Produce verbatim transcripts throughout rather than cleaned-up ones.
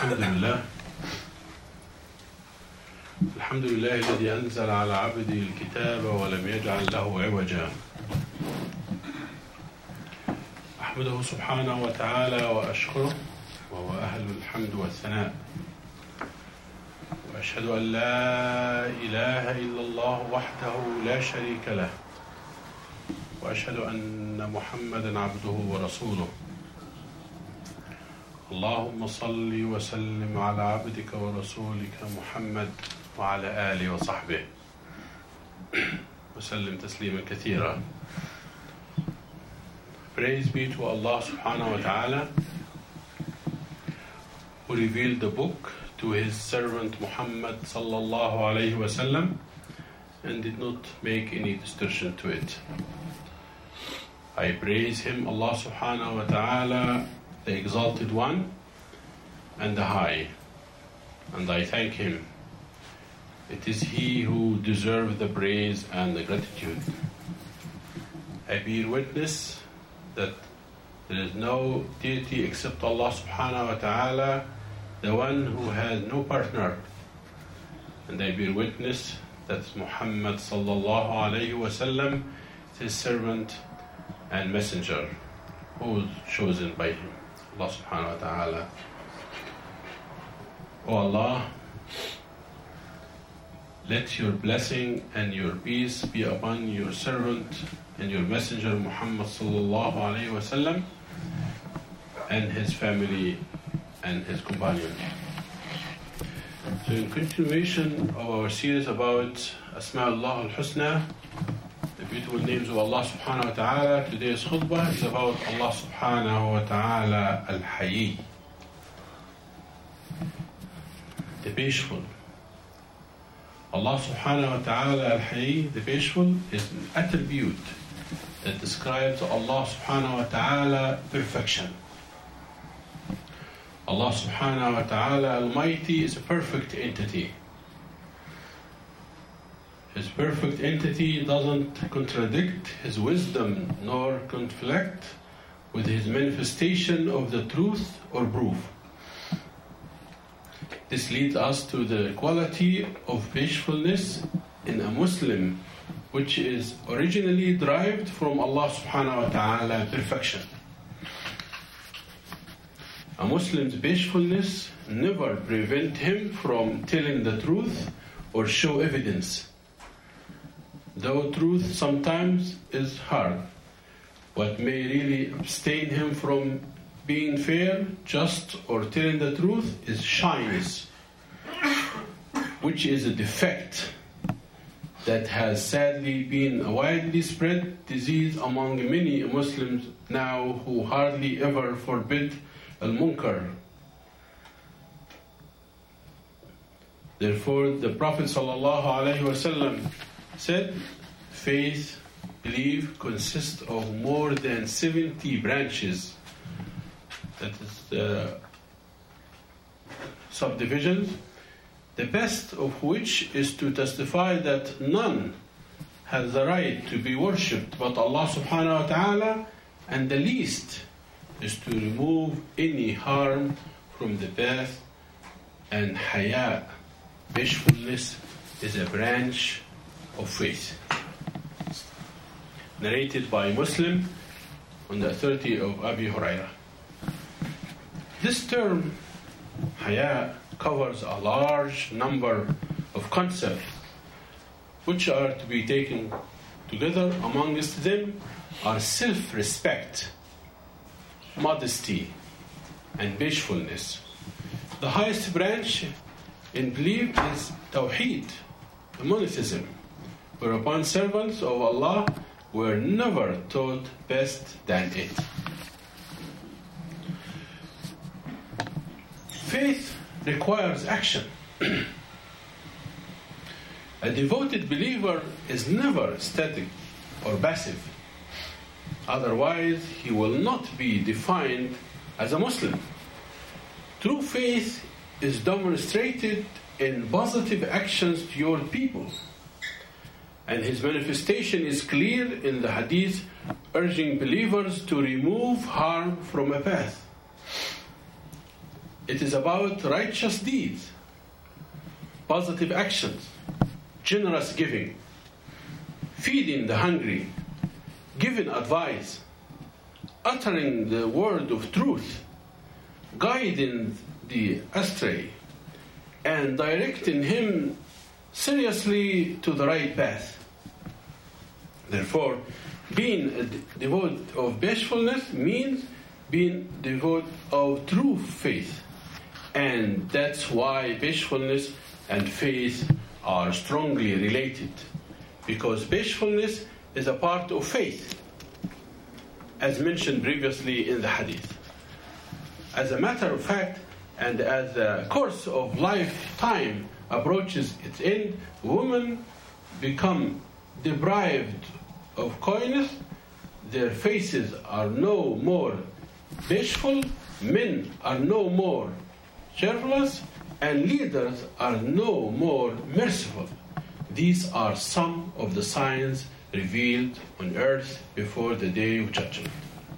الحمد لله الحمد لله الذي أنزل على عبده الكتاب ولم يجعل له عوجا أحمده سبحانه وتعالى وأشكره وهو أهل الحمد والثناء وأشهد أن لا إله إلا الله وحده لا شريك له وأشهد أن محمدا عبده ورسوله اللهم صل وسلم على عبدك ورسولك محمد وعلى آله وصحبه وسلم تسليما كثيرا. Praise be to Allah subhanahu wa ta'ala who revealed the book to his servant Muhammad sallallahu alayhi wa sallam and did not make any distortion to it. I praise him, Allah subhanahu wa ta'ala, the exalted one and the high, and I thank him. It is he who deserves the praise and the gratitude. I bear witness that there is no deity except Allah subhanahu wa ta'ala, the one who has no partner, and I bear witness that Muhammad sallallahu alayhi wa sallam is his servant and messenger who is chosen by him. Allah subhanahu wa ta'ala. O Allah, let your blessing and your peace be upon your servant and your messenger Muhammad sallallahu alayhi wa sallam and his family and his companions. So in continuation of our series about Asma'ullah al-Husna, the beautiful names of Allah subhanahu wa ta'ala, today's khutbah is about Allah subhanahu wa ta'ala al-Hayy, the Bashful. Allah subhanahu wa ta'ala al-Hayy, the Bashful, is an attribute that describes Allah subhanahu wa ta'ala perfection. Allah subhanahu wa ta'ala Almighty is a perfect entity. His perfect entity doesn't contradict His wisdom nor conflict with His manifestation of the truth or proof. This leads us to the quality of bashfulness in a Muslim, which is originally derived from Allah subhanahu wa ta'ala perfection. A Muslim's bashfulness never prevent him from telling the truth or show evidence. Though truth sometimes is hard, what may really abstain him from being fair, just, or telling the truth is shyness, which is a defect that has sadly been a widely spread disease among many Muslims now who hardly ever forbid al-munkar. Therefore, the Prophet sallallahu alaihi wasallam said, faith, belief consists of more than seventy branches. That is the subdivisions, the best of which is to testify that none has the right to be worshipped but Allah subhanahu wa ta'ala, and the least is to remove any harm from the path, and haya, bashfulness, is a branch of faith. Narrated by Muslim on the authority of Abi Hurairah. This term, haya, covers a large number of concepts which are to be taken together. Amongst them are self-respect, modesty, and bashfulness. The highest branch in belief is Tawheed, monotheism, whereupon servants of Allah were never taught best than it. Faith requires action. A devoted believer is never static or passive. Otherwise, he will not be defined as a Muslim. True faith is demonstrated in positive actions toward people, and his manifestation is clear in the hadith urging believers to remove harm from a path. It is about righteous deeds, positive actions, generous giving, feeding the hungry, giving advice, uttering the word of truth, guiding the astray, and directing him seriously to the right path. Therefore, being a devote of bashfulness means being devote of true faith. And that's why bashfulness and faith are strongly related. Because bashfulness is a part of faith, as mentioned previously in the hadith. As a matter of fact, and as the course of lifetime approaches its end, women become deprived of coyness, their faces are no more bashful, men are no more chivalrous, and leaders are no more merciful. These are some of the signs revealed on earth before the day of judgment.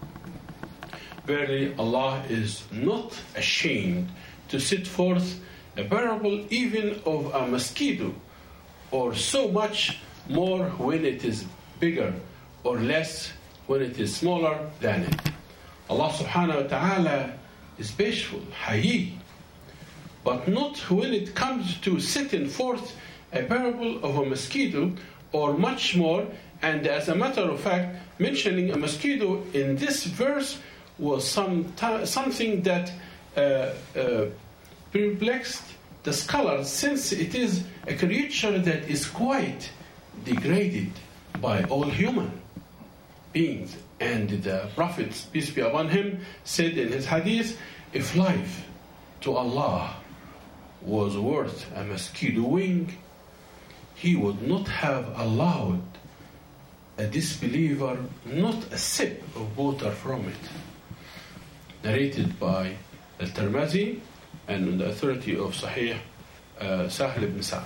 Verily, Allah is not ashamed to set forth a parable even of a mosquito, or so much more when it is bigger, or less when it is smaller than it. Allah subhanahu wa ta'ala is bashful, hayy, but not when it comes to setting forth a parable of a mosquito, or much more. And as a matter of fact, mentioning a mosquito in this verse was some t- something that uh, uh, perplexed the scholars, since it is a creature that is quite degraded by all human beings. And the Prophet, peace be upon him, said in his hadith, if life to Allah was worth a mosquito wing, he would not have allowed a disbeliever not a sip of water from it. Narrated by Al-Tirmidhi and on the authority of Sahih uh, Sahl ibn Sa'd.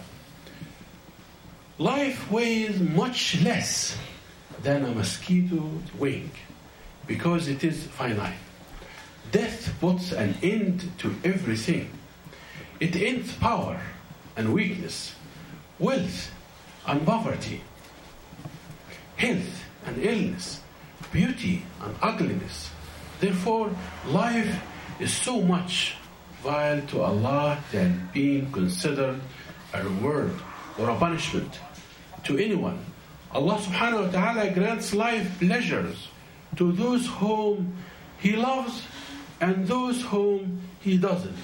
Life weighs much less than a mosquito wing because it is finite. Death puts an end to everything. It ends power and weakness, wealth and poverty, health and illness, beauty and ugliness. Therefore, life is so much vile to Allah than being considered a reward or a punishment to anyone. Allah subhanahu wa ta'ala grants life pleasures to those whom He loves and those whom He doesn't.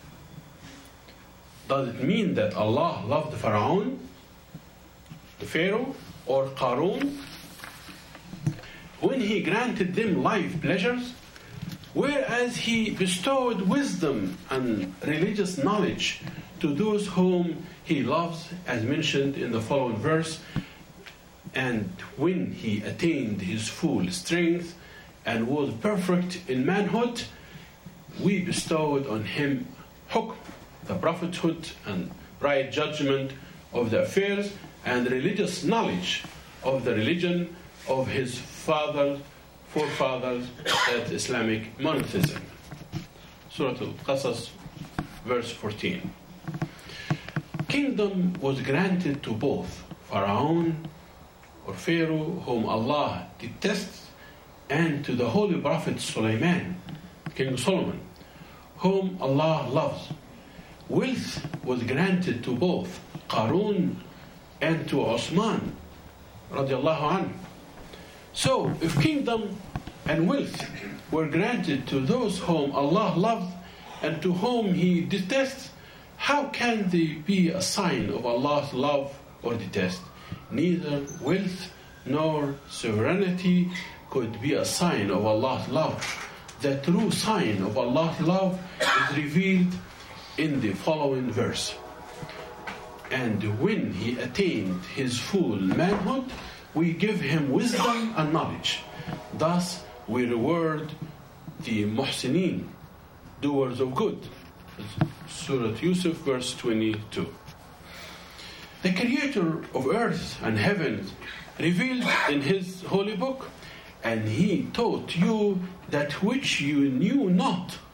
Does it mean that Allah loved Pharaoh, the Pharaoh, or Qarun when He granted them life pleasures, whereas He bestowed wisdom and religious knowledge to those whom He loves, as mentioned in the following verse? And when he attained his full strength and was perfect in manhood, we bestowed on him hukm, the prophethood and right judgment of the affairs, and religious knowledge of the religion of his father, forefathers, that Islamic monotheism. Surah Al-Qasas, verse fourteen. Kingdom was granted to both Pharaoh or Pharaoh, whom Allah detests, and to the holy prophet Sulaiman, King Solomon, whom Allah loves. Wealth was granted to both Qarun and to Osman, radiallahu anhu. So, if kingdom and wealth were granted to those whom Allah loves and to whom He detests, how can they be a sign of Allah's love or detest? Neither wealth nor sovereignty could be a sign of Allah's love. The true sign of Allah's love is revealed in the following verse. And when he attained his full manhood, we give him wisdom and knowledge. Thus we reward the muhsinin, doers of good. Surah Yusuf, verse twenty-two. The Creator of earth and heavens revealed in His holy book, and He taught you that which you knew not,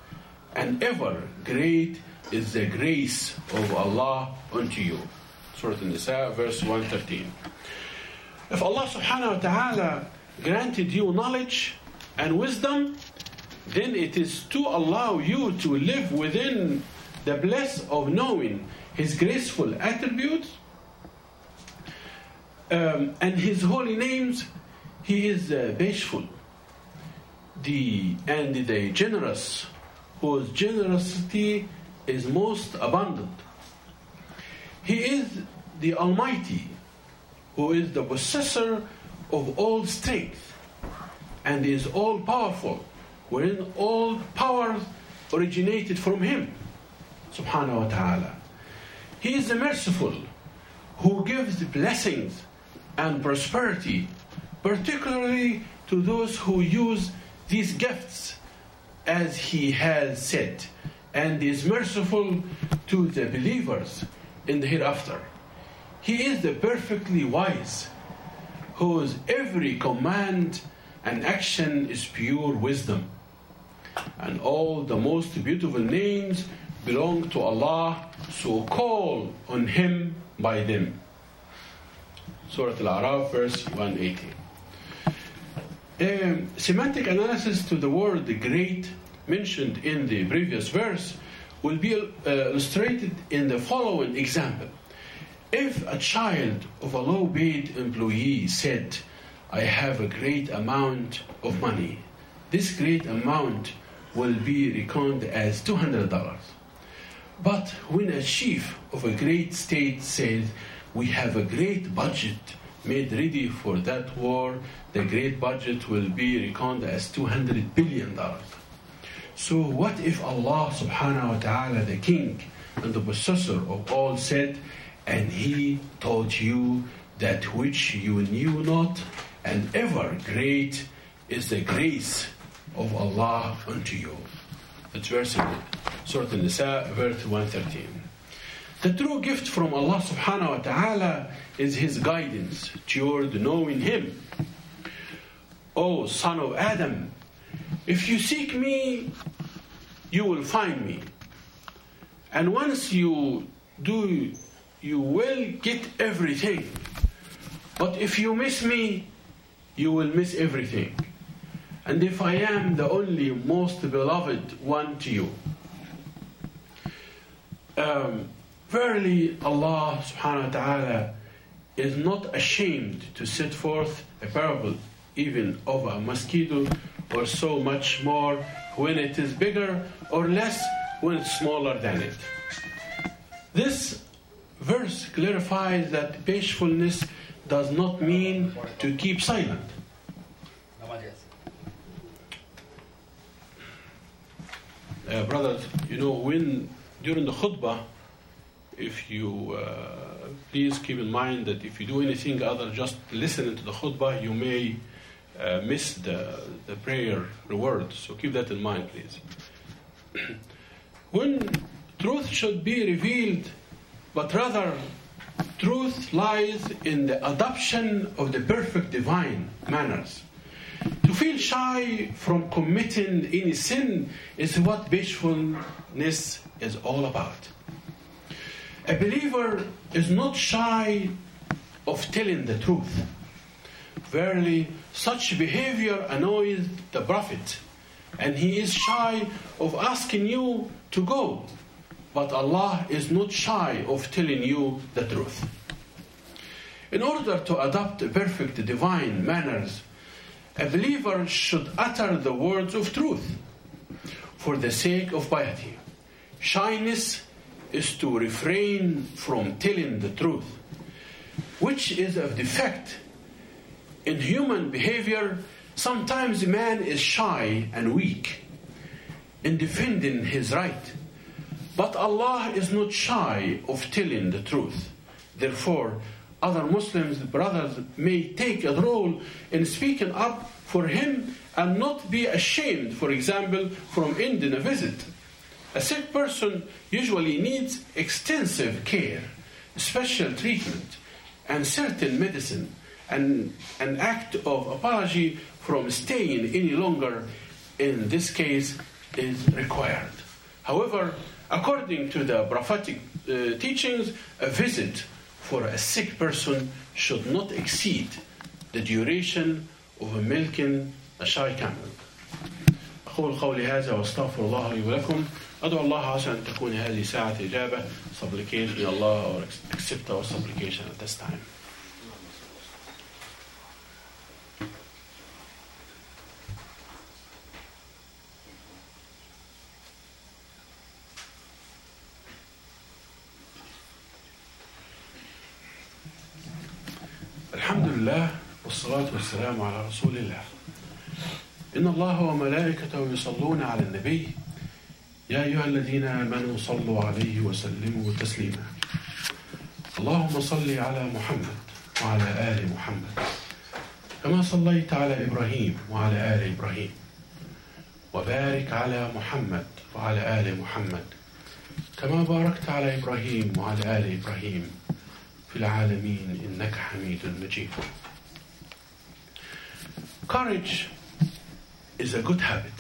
and ever great is the grace of Allah unto you. Surah An-Nisa, verse one thirteen. If Allah subhanahu wa ta'ala granted you knowledge and wisdom, then it is to allow you to live within the bliss of knowing His graceful attributes um, and His holy names. He is uh, bashful, the and the generous, whose generosity is most abundant. He is the Almighty, who is the possessor of all strength and is all powerful, wherein all powers originated from Him, subhanahu wa ta'ala. He is the merciful, who gives blessings and prosperity, particularly to those who use these gifts, as He has said, and is merciful to the believers in the hereafter. He is the perfectly wise, whose every command and action is pure wisdom. And all the most beautiful names belong to Allah, so call on Him by them. Surah Al-A'raf, verse one eighty. Um, semantic analysis to the word great mentioned in the previous verse will be uh, illustrated in the following example. If a child of a low-paid employee said, I have a great amount of money, this great amount will be reckoned as two hundred dollars. But when a chief of a great state says, we have a great budget made ready for that war, the great budget will be reckoned as two hundred billion dollars. So what if Allah subhanahu wa ta'ala, the king and the possessor of all, said, and He taught you that which you knew not, and ever great is the grace of Allah unto you. That's verse one. Surah An-Nisa, verse one thirteen. The true gift from Allah subhanahu wa ta'ala is His guidance toward knowing Him. O son of Adam, if you seek me, you will find me. And once you do, you will get everything. But if you miss me, you will miss everything. And if I am the only most beloved one to you. Um, verily, Allah subhanahu wa ta'ala is not ashamed to set forth a parable even of a mosquito, or so much more when it is bigger, or less when it's smaller than it. This verse clarifies that bashfulness does not mean to keep silent. Uh, brothers, you know, when during the khutbah, if you uh, please keep in mind that if you do anything other just listening to the khutbah, you may uh, miss the, the prayer reward. So keep that in mind, please. When truth should be revealed, but rather truth lies in the adoption of the perfect divine manners. To feel shy from committing any sin is what bashfulness is all about. A believer is not shy of telling the truth. Verily, such behavior annoys the Prophet, and he is shy of asking you to go. But Allah is not shy of telling you the truth. In order to adopt perfect divine manners, a believer should utter the words of truth for the sake of piety. Shyness is to refrain from telling the truth, which is a defect in human behavior. Sometimes man is shy and weak in defending his right, but Allah is not shy of telling the truth. Therefore, other Muslims brothers may take a role in speaking up for him and not be ashamed, for example, from ending a visit. A sick person usually needs extensive care, special treatment, and certain medicine, and an act of apology from staying any longer in this case is required. However, according to the prophetic uh, teachings, a visit for a sick person should not exceed the duration of a milking a shy camel. أقول قولي هذا واستغفر الله لي ولكم. أدعو الله عسى أن تكون هذه ساعة إجابة. Supplication, may Allah accept our supplication at this time. الحمد لله والصلاة والسلام على رسول الله. إن الله وملائكته يصلون على النبي يا أيها الذين آمنوا صلوا عليه وسلموا تسليما. اللهم صل على محمد وعلى آل محمد كما صليت على إبراهيم وعلى آل إبراهيم وبارك على محمد وعلى آل محمد كما باركت على إبراهيم وعلى آل إبراهيم في العالمين إنك حميد مجيد. Courage is a good habit.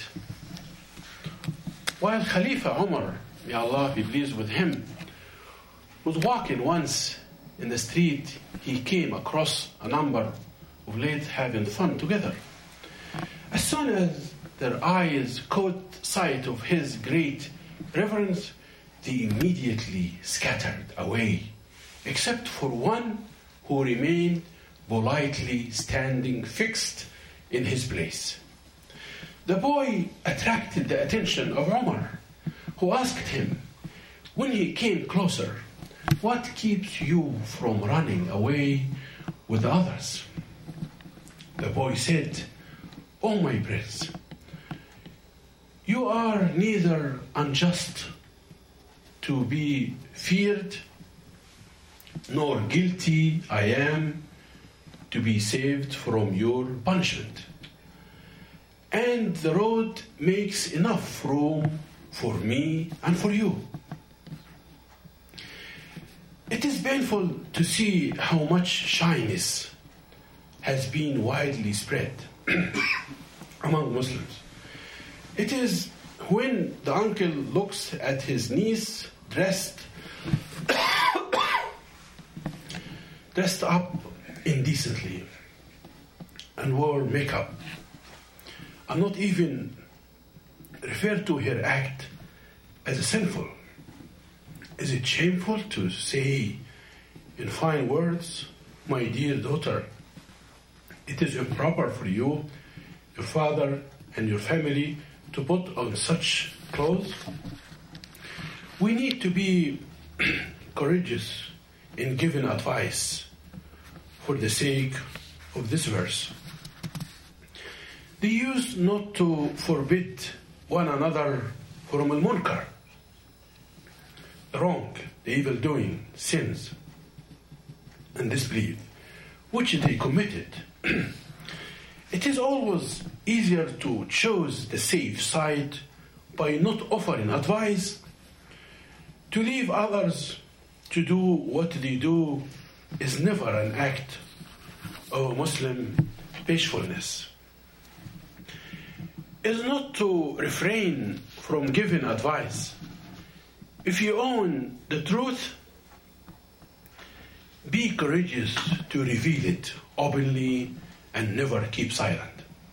While Khalifa Umar, may Allah be pleased with him, was walking once in the street, he came across a number of ladies having fun together. As soon as their eyes caught sight of his great reverence, they immediately scattered away, except for one who remained politely standing fixed in his place. The boy attracted the attention of Umar, who asked him, when he came closer, what keeps you from running away with the others? The boy said, oh my prince, you are neither unjust to be feared, nor guilty I am to be saved from your punishment. And the road makes enough room for me and for you. It is painful to see how much shyness has been widely spread among Muslims. It is when the uncle looks at his niece dressed dressed up indecently and wore makeup, and not even refer to her act as sinful. Is it shameful to say in fine words, my dear daughter, it is improper for you, your father, and your family to put on such clothes? We need to be courageous in giving advice for the sake of this verse. They used not to forbid one another from al-munkar, wrong, the evil-doing, sins, and disbelief, which they committed. It is always easier to choose the safe side by not offering advice. To leave others to do what they do is never an act of Muslim peacefulness. Is not to refrain from giving advice. If you own the truth, be courageous to reveal it openly and never keep silent.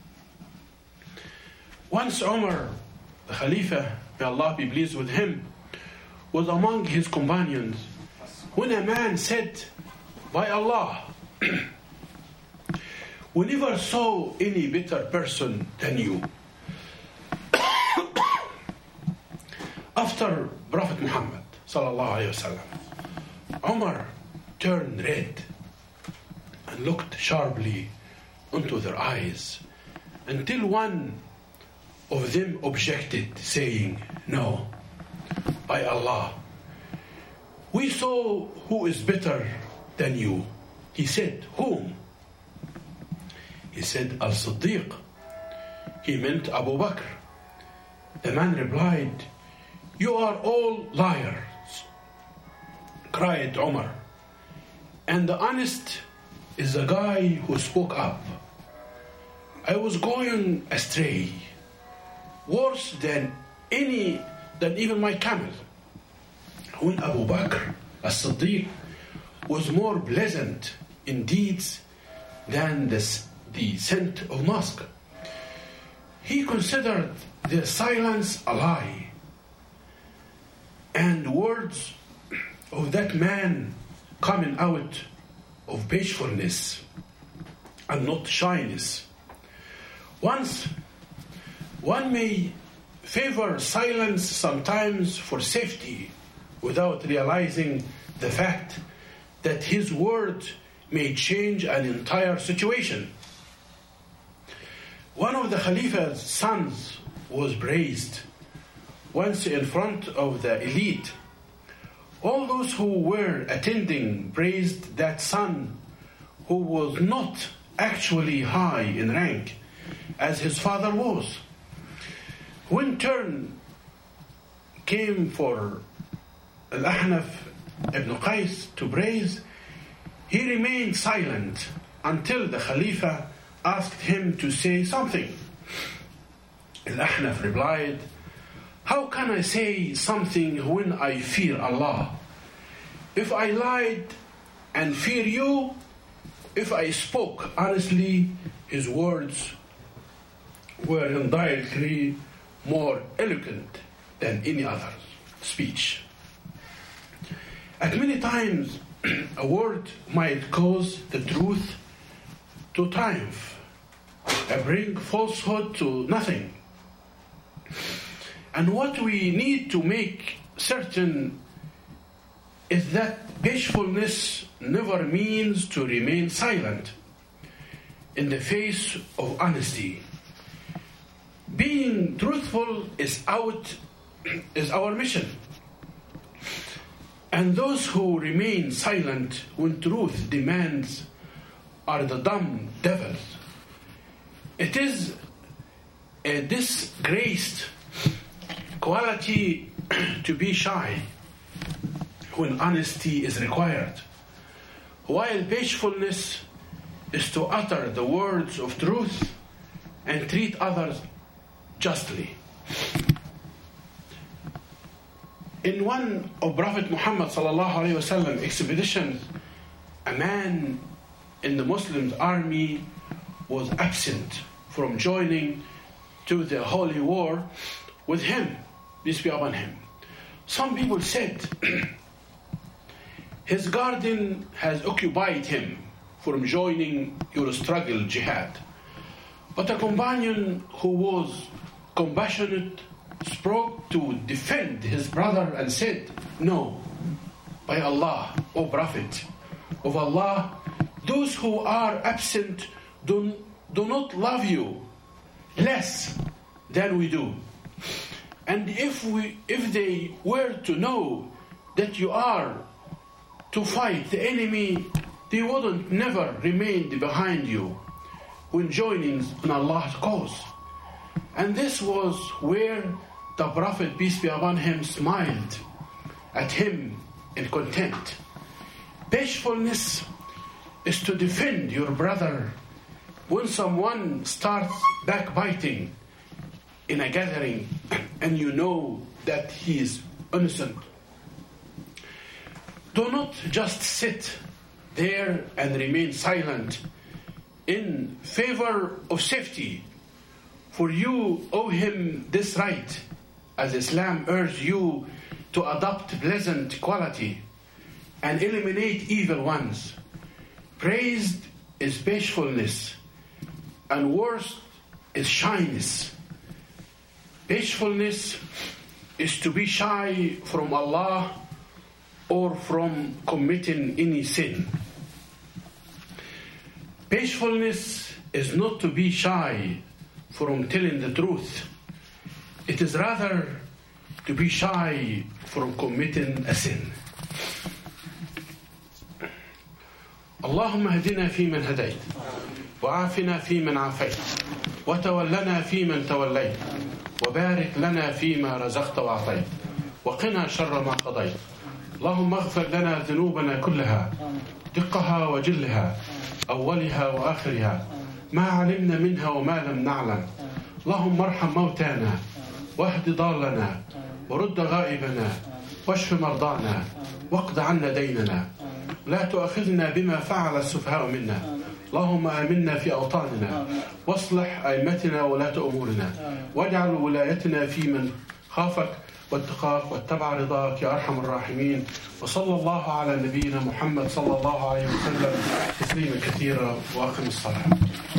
Once Umar, the Khalifa, may Allah be pleased with him, was among his companions when a man said, by Allah, we never saw any better person than you. After Prophet Muhammad sallallahu alaihi wasallam, Umar turned red and looked sharply into their eyes until one of them objected, saying, no, by Allah, we saw who is better than you. He said, whom? He said, Al-Siddiq. He meant Abu Bakr. The man replied, you are all liars, cried Umar. And the honest is the guy who spoke up. I was going astray, worse than any than even my camel. When Abu Bakr as-Siddiq was more pleasant in deeds than the, the scent of musk. He considered their silence a lie, and words of that man coming out of bashfulness and not shyness. Once, one may favor silence sometimes for safety without realizing the fact that his word may change an entire situation. One of the Khalifa's sons was praised once in front of the elite. All those who were attending praised that son who was not actually high in rank as his father was. When turn came for Al-Ahnaf ibn Qais to praise, he remained silent until the Khalifa asked him to say something. Al-Ahnaf replied, "How can I say something when I fear Allah? If I lied and fear you, if I spoke honestly, his words were indirectly more eloquent than any other speech." At many times, a word might cause the truth to triumph and bring falsehood to nothing. And what we need to make certain is that bashfulness never means to remain silent in the face of honesty. Being truthful is out is our mission. And those who remain silent when truth demands are the dumb devils. It is a disgraced quality to be shy when honesty is required, while bashfulness is to utter the words of truth and treat others justly. In one of Prophet Muhammad sallallahu alaihi wasallam expeditions, a man in the Muslims army was absent from joining to the holy war with him, peace be upon him. Some people said his garden has occupied him from joining your struggle jihad. But a companion who was compassionate spoke to defend his brother and said, "No, by Allah, O Prophet of Allah, those who are absent do, do not love you less than we do. And if we, if they were to know that you are to fight the enemy, they wouldn't never remain behind you when joining in Allah's cause." And this was where the Prophet, peace be upon him, smiled at him in contempt. Bashfulness is to defend your brother when someone starts backbiting in a gathering and you know that he is innocent. Do not just sit there and remain silent in favor of safety, for you owe him this right, as Islam urges you to adopt pleasant quality and eliminate evil ones. Praised is bashfulness, and worst is shyness. Bashfulness is to be shy from Allah or from committing any sin. Bashfulness is not to be shy from telling the truth. It is rather to be shy from committing a sin. اللهم اهدنا فيمن هديت وعافنا فيمن عافيت وتولنا فيمن توليت وبارك لنا فيما رزقت وعطيت وقنا شر ما قضيت. اللهم اغفر لنا ذنوبنا كلها دقها وجلها أولها وآخرها ما علمنا منها وما لم نعلم. اللهم ارحم موتانا واهد ضالنا ورد غائبنا واشف مرضانا واقض عنا ديننا لا تؤاخذنا بما فعل السفهاء منا اللهم آمنا في أوطاننا واصلح أئمتنا وولاة أمورنا واجعل ولايتنا في من خافك واتقاك واتبع رضاك يا أرحم الراحمين. وصلى الله على نبينا محمد صلى الله عليه وسلم تسليما كثيرا وأقم الصلاة.